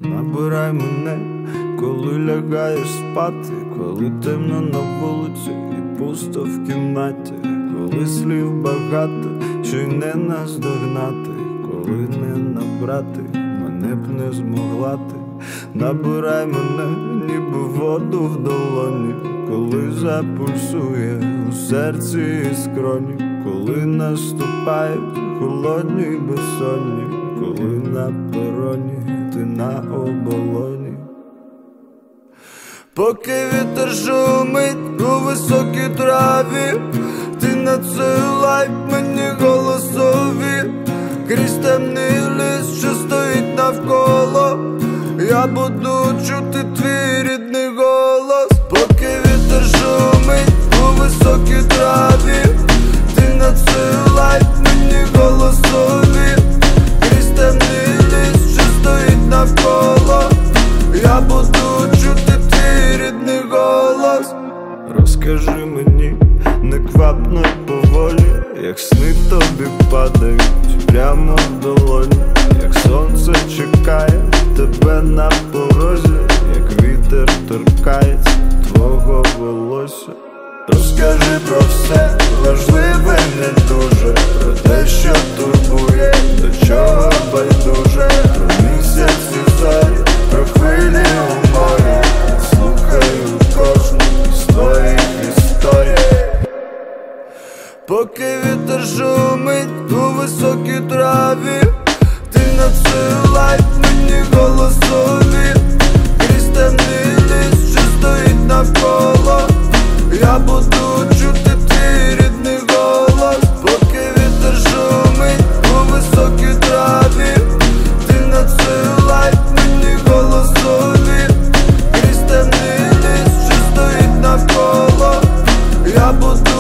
Набирай мене, коли лягаєш спати, коли темно на вулиці і пусто в кімнаті, коли слів багато, що й не наздогнати, коли не набрати, мене б не змогла ти. Набирай мене, ніби воду в долоні, коли запульсує у серці і скроні, коли наступають холодні й безсонні, коли на пероні ти на оболоні. Поки вітер шумить у високій траві, ти надсилай мені голосові. Крізь темний ліс, що стоїть навколо, я буду чути твій рідний голос. Поки вітер шумить у високій траві, ти надсилай мені голосові. Крізь темний ліс, що стоїть навколо, я буду чути твій рідний голос. Розкажи мені неквапно й поволі, як сни тобі падають прямо в долоні, як сонце чекає тебе на порозі, як вітер торкається твого волосся. Розкажи про все важливе, не дуже, про те, що турбує, до чого байдуже, про місяці зорі, про хвилі у морі. Слухаю кожну з твоїх історій. Поки вітер шумить у високій траві, ти надсилай мені голосові. Крізь темний ліс, що стоїть навколо, я буду чути твій рідний голос. Поки вітер шумить у високій траві, ти надсилай мені голосові. Крізь темний ліс, що стоїть навколо, я буду